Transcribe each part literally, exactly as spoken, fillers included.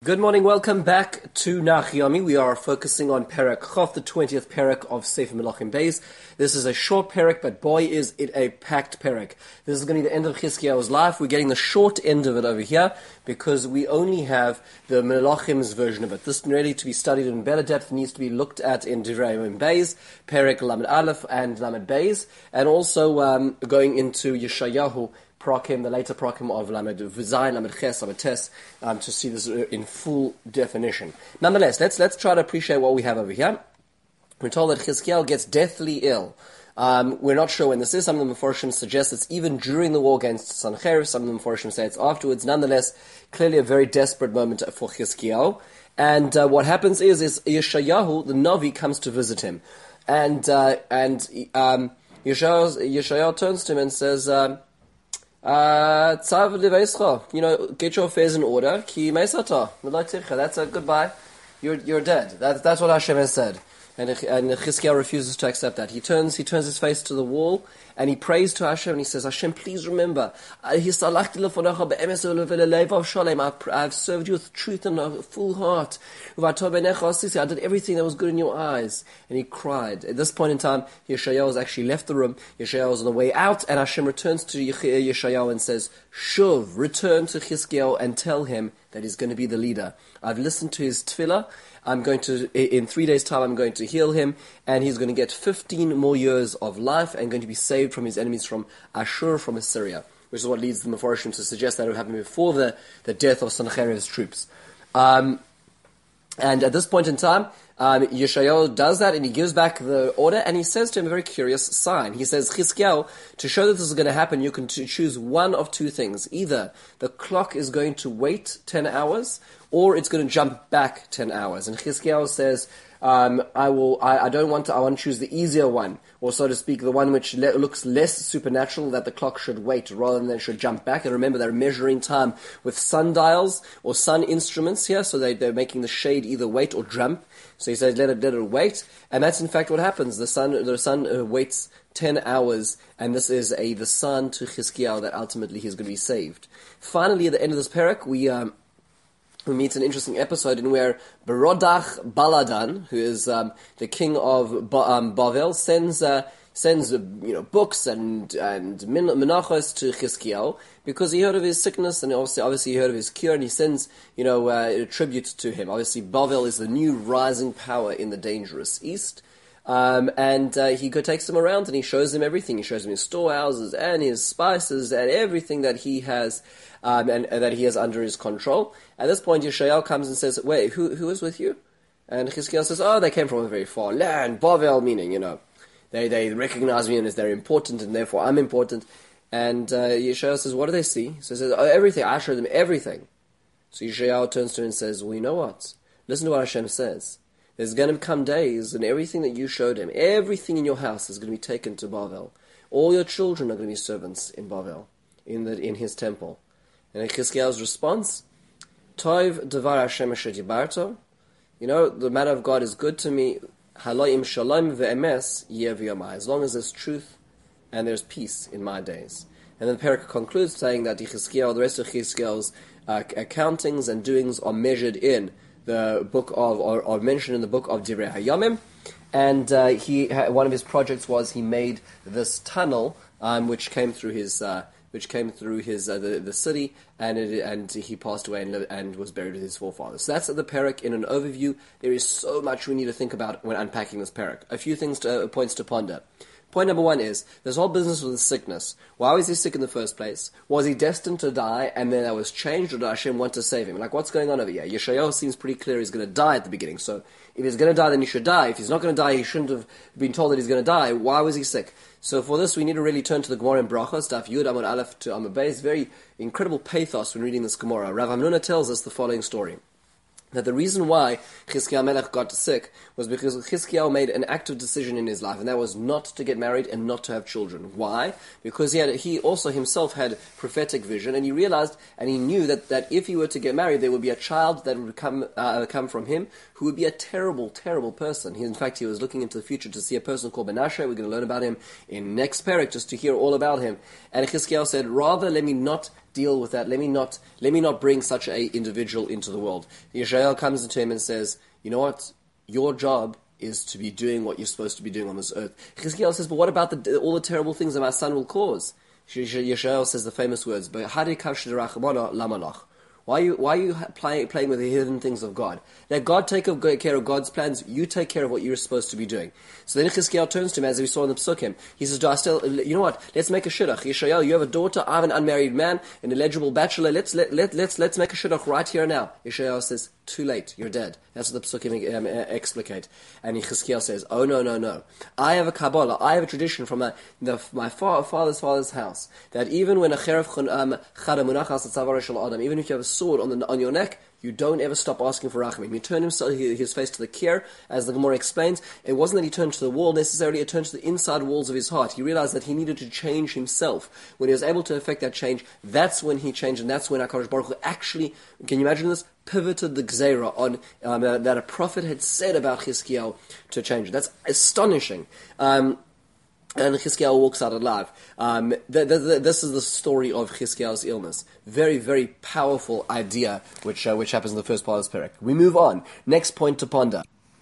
Good morning, welcome back to Nach Yomi. We are focusing on Perek Chof, the twentieth Perek of Sefer Melachim Beis. This is a short Perek, but boy is it a packed Perek. This is going to be the end of Chizkiyahu's life. We're getting the short end of it over here because we only have the Melachim's version of it. This ready to be studied in better depth needs to be looked at in Divrei Yomim Beis, Perek Lamed Aleph and Lamed Beis, and also um, going into Yeshayahu Prakim, the later Prakim of Lamed V'Zayin, Lamed Ches, Lamed Tes, um, to see this in full definition. Nonetheless, let's let's try to appreciate what we have over here. We're told that Chizkiyahu gets deathly ill. Um, we're not sure when this is. Some of the Meforshim suggest it's even during the war against Sancherib. Some of the Meforshim say it's afterwards. Nonetheless, clearly a very desperate moment for Chizkiyahu. And uh, what happens is, is Yeshayahu, the Navi, comes to visit him. And uh, and um, Yeshayahu, Yeshayahu turns to him and says, um, Uh, you know, get your affairs in order. Ki meisata. That's a goodbye. You're you're dead. That's that's what Hashem has said. And and Chizkiyahu refuses to accept that. He turns he turns his face to the wall and he prays to Hashem and he says, Hashem, please remember, I've served you with truth and a full heart. I did everything that was good in your eyes. And he cried. At this point in time, Yeshayahu has actually left the room. Yeshayahu is on the way out, and Hashem returns to Yeshayahu and says, Shuv, return to Chizkiyahu and tell him that he's going to be the leader. I've listened to his tefillah. I'm going to, in three days' time, I'm going to heal him, and he's going to get fifteen more years of life and going to be saved from his enemies from Ashur, from Assyria, which is what leads the Meforshim to suggest that it would happen before the, the death of Sancherib's troops. Um, and at this point in time, um, Yeshayahu does that, and he gives back the order, and he says to him a very curious sign. He says, Chizkiyahu, to show that this is going to happen, you can t- choose one of two things. Either the clock is going to wait ten hours, or it's going to jump back ten hours. And Chizkiyahu says, um, I will, I, I don't want to, I want to choose the easier one, or so to speak, the one which le- looks less supernatural, that the clock should wait rather than it should jump back. And remember, they're measuring time with sundials or sun instruments here, so they, they're making the shade either wait or jump. So he says, let it, let it wait. And that's in fact what happens. The sun, the sun uh, waits ten hours, and this is a, the sign to Chizkiyahu that ultimately he's going to be saved. Finally, at the end of this parak, we, um, we meet an interesting episode in where Berodach Baladan, who is um, the king of ba- um, Bavel, sends uh, sends uh, you know books and and menachos to Chizkiyahu because he heard of his sickness, and obviously obviously he heard of his cure, and he sends you know uh, a tribute to him. Obviously, Bavel is the new rising power in the dangerous east. Um, and uh, he go, takes him around and he shows him everything. He shows him his storehouses and his spices and everything that he has um, and, and that he has under his control. At this point, Yeshayahu comes and says, wait, who who is with you? And Chizkiyahu says, oh, they came from a very far land. Bavel, meaning, you know, they, they recognize me and as they're important and therefore I'm important. And uh, Yeshayahu says, what do they see? So he says, oh, everything. I showed them everything. So Yeshayahu turns to him and says, well, you know what? Listen to what Hashem says. There's going to come days and everything that you showed him, everything in your house is going to be taken to Bavel. All your children are going to be servants in Bavel, in the in his temple. And Chizkiyahu's response, Tov devar Hashem asher dibarto, you know, the matter of God is good to me, halayim shalom ve'emes yeh v'yomai, as long as there's truth and there's peace in my days. And then the parak concludes saying that Chizkiyahu, the rest of Chizkiyahu's uh, accountings and doings are measured in the book of, or, or mentioned in the book of Divrei Hayamim, and uh, he one of his projects was he made this tunnel um, which came through his uh, which came through his uh, the, the city, and it, and he passed away and, and was buried with his forefathers. So that's the parak in an overview. There is so much we need to think about when unpacking this parak. A few things to, uh, points to ponder. Point number one is, this whole business with the sickness. Why was he sick in the first place? Was he destined to die and then that was changed, or did Hashem want to save him? Like, what's going on over here? Yeshayahu seems pretty clear he's going to die at the beginning. So, if he's going to die, then he should die. If he's not going to die, he shouldn't have been told that he's going to die. Why was he sick? So for this, we need to really turn to the Gemara in Brachos, Daf Yud Amud Aleph to Amud Beis. Very incredible pathos when reading this Gemara. Rav Hamnuna tells us the following story. That the reason why Chizkiyahu Melech got sick was because Chizkiyahu made an active decision in his life, and that was not to get married and not to have children. Why? Because he had he also himself had prophetic vision, and he realized and he knew that, that if he were to get married, there would be a child that would come uh, come from him who would be a terrible, terrible person. He, in fact, he was looking into the future to see a person called Menashe. We're going to learn about him in next parak, just to hear all about him. And Chizkiyahu said, rather let me not deal with that. Let me not, let me not bring such a individual into the world. Yeshayahu comes into him and says, you know what? Your job is to be doing what you're supposed to be doing on this earth. Chizkiyahu says, but what about the, all the terrible things that my son will cause? Yeshayahu says the famous words, Why are you, why are you play, playing with the hidden things of God? Let God take care of God's plans. You take care of what you're supposed to be doing. So then Chizkiyahu turns to him, as we saw in the Psukim. He says, do I still, you know what? Let's make a shidduch. Yeshayahu, you have a daughter. I'm an unmarried man, an eligible bachelor. Let's, let, let, let's, let's make a shidduch right here and now. Yeshayahu says, too late. You're dead. That's what the Psukim um, explicate. And Chizkiyahu says, oh, no, no, no. I have a Kabbalah. I have a tradition from my, the, my father's father's house, that even when a cheref um, adam, even if you have a sword on the on your neck, you don't ever stop asking for rachamim. He turned himself, his face to the kier, as the Gemara explains. It wasn't that he turned to the wall necessarily; it turned to the inside walls of his heart. He realized that he needed to change himself. When he was able to effect that change, that's when he changed, and that's when HaKadosh Baruch Hu actually, can you imagine this? Pivoted the gzeira on um, uh, that a prophet had said about Chizkiyahu to change. That's astonishing. Um, And Chizkiyahu walks out alive. Um, th- th- th- this is the story of Chizkiyahu's illness. Very, very powerful idea, which uh, which happens in the first part of this parak. We move on. Next point to ponder.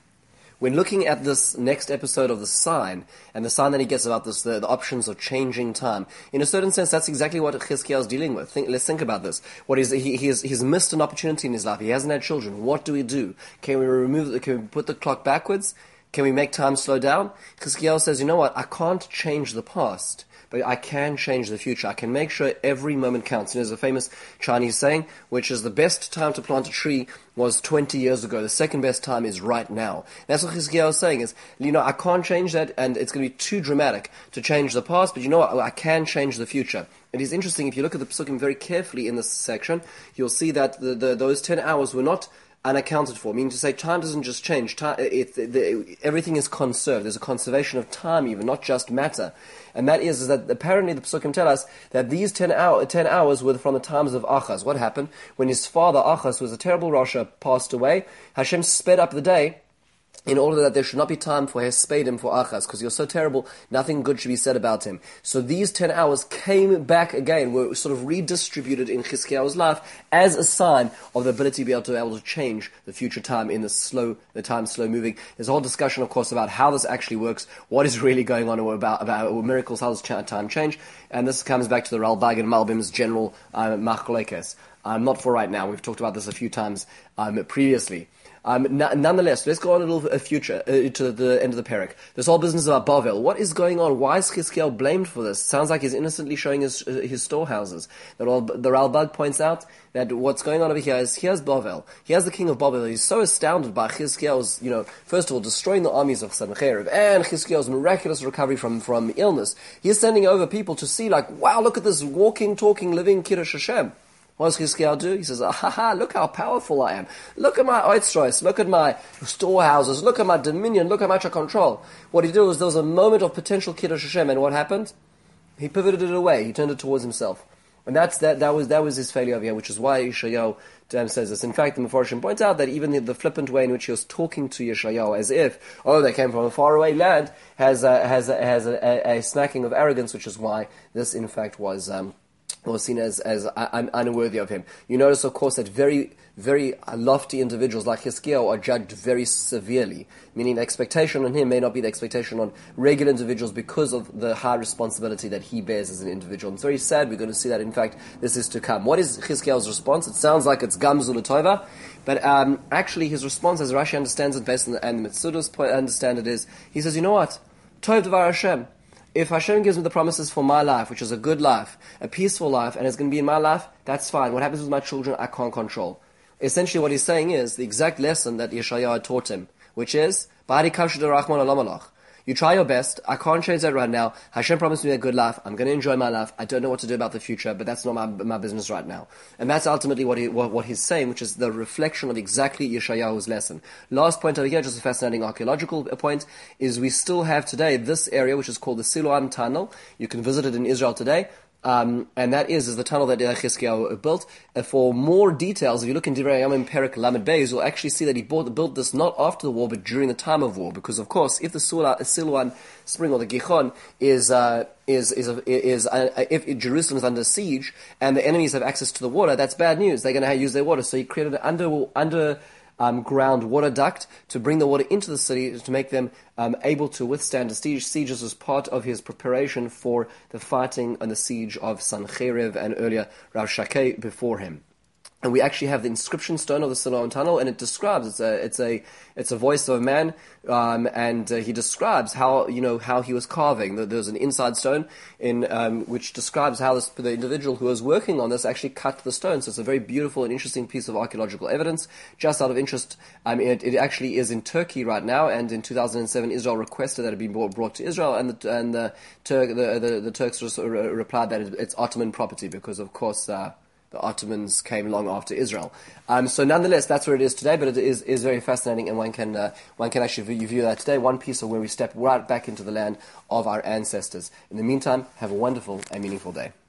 When looking at this next episode of the sign, and the sign that he gets about this, the, the options of changing time, in a certain sense, that's exactly what Chizkiyahu is dealing with. Think, let's think about this. What is he? He has, he's missed an opportunity in his life. He hasn't had children. What do we do? Can we remove? Can we put the clock backwards? Can we make time slow down? Chizkiyahu says, you know what, I can't change the past, but I can change the future. I can make sure every moment counts. And there's a famous Chinese saying, which is the best time to plant a tree was twenty years ago. The second best time is right now. That's what Chizkiyahu is saying, is, you know, I can't change that, and it's going to be too dramatic to change the past, but you know what, I can change the future. It is interesting, if you look at the Psukim very carefully in this section, you'll see that the, the, those ten hours were not unaccounted for, meaning to say time doesn't just change, time, it, it, it, everything is conserved. There's a conservation of time even, not just matter. And that is, is that apparently the Psukim tell us that these ten, hour, ten hours were from the times of Achaz. What happened? When his father Achaz, who was a terrible Rasha, passed away, Hashem sped up the day in order that there should not be time for Hespedim for Achaz, because he was so terrible, nothing good should be said about him. So these ten hours came back again, were sort of redistributed in Chizkiyahu's life as a sign of the ability to be able to, be able to change the future time in the slow, the time slow moving. There's a whole discussion, of course, about how this actually works, what is really going on, or about, about or miracles, how does time change, and this comes back to the Ralbag and Malbim's general uh, machlokes. Um, not for right now, we've talked about this a few times um, previously. Um, n- nonetheless, let's go on a little uh, future uh, to the end of the parak. This whole business about Bavel. What is going on? Why is Chizkiyahu blamed for this? Sounds like he's innocently showing his uh, his storehouses. The, the Ralbag points out that what's going on over here is he has Bavel. He has the king of Bavel. He's so astounded by Chizkiyahu's, you know, first of all, destroying the armies of Sennacherib and Chizkiyahu's miraculous recovery from, from illness. He's sending over people to see, like, wow, look at this walking, talking, living Kiddush Hashem. What does Chizkiyahu do? He says, ah, ha, ha, look how powerful I am. Look at my oitzrois, look at my storehouses, look at my dominion, look how much I control. What he did was there was a moment of potential Kiddush Hashem, and what happened? He pivoted it away. He turned it towards himself. And that's, that, that was, that was his failure over here, which is why Yeshayahu um, says this. In fact, the Mefarshim points out that even the, the flippant way in which he was talking to Yeshayahu, as if, oh, they came from a faraway land, has, uh, has, uh, has a, a, a smacking of arrogance, which is why this, in fact, was, um, was seen as, as un- unworthy of him. You notice, of course, that very, very lofty individuals like Chizkiyahu are judged very severely, meaning the expectation on him may not be the expectation on regular individuals because of the high responsibility that he bears as an individual. And it's very sad. We're going to see that, in fact, this is to come. What is Chizkiyahu's response? It sounds like it's Gamzul Tova, but um, actually his response, as Rashi understands it, based on the, and the Mitzudos understand it, is, he says, you know what? Tov Devar Hashem. If Hashem gives me the promises for my life, which is a good life, a peaceful life, and it's going to be in my life, that's fine. What happens with my children, I can't control. Essentially what he's saying is the exact lesson that Yeshayahu taught him, which is, you try your best, I can't change that right now, Hashem promised me a good life, I'm going to enjoy my life, I don't know what to do about the future, but that's not my my business right now. And that's ultimately what, he, what, what he's saying, which is the reflection of exactly Yeshayahu's lesson. Last point over here, just a fascinating archaeological point, is we still have today this area, which is called the Siloam Tunnel. You can visit it in Israel today. Um, and that is, is the tunnel that Chizkiyahu built. Uh, for more details, if you look in Divrei Hayamim Perek Lamed Beis, you'll actually see that he bought, built this not after the war, but during the time of war. Because, of course, if the Sula, Silwan Spring or the Gichon is uh, is is is, is uh, if Jerusalem is under siege and the enemies have access to the water, that's bad news. They're going to use their water. So he created an under under Um, ground water duct to bring the water into the city to make them um, able to withstand the siege. Sieges was part of his preparation for the fighting and the siege of Sancheiriv and earlier Rav Shakeh before him. And we actually have the inscription stone of the Siloam Tunnel, and it describes it's a it's a it's a voice of a man, um, and uh, he describes how you know how he was carving. There's an inside stone in um, which describes how this, the individual who was working on this actually cut the stone. So it's a very beautiful and interesting piece of archaeological evidence. Just out of interest, I mean, it, it actually is in Turkey right now, and in two thousand seven, Israel requested that it be brought, brought to Israel, and the and the Turk the the, the Turks just replied that it, it's Ottoman property because, of course. Uh, The Ottomans came long after Israel. Um, so nonetheless, that's where it is today, but it is, is very fascinating, and one can uh, one can actually view, view that today, one piece of where we step right back into the land of our ancestors. In the meantime, have a wonderful and meaningful day.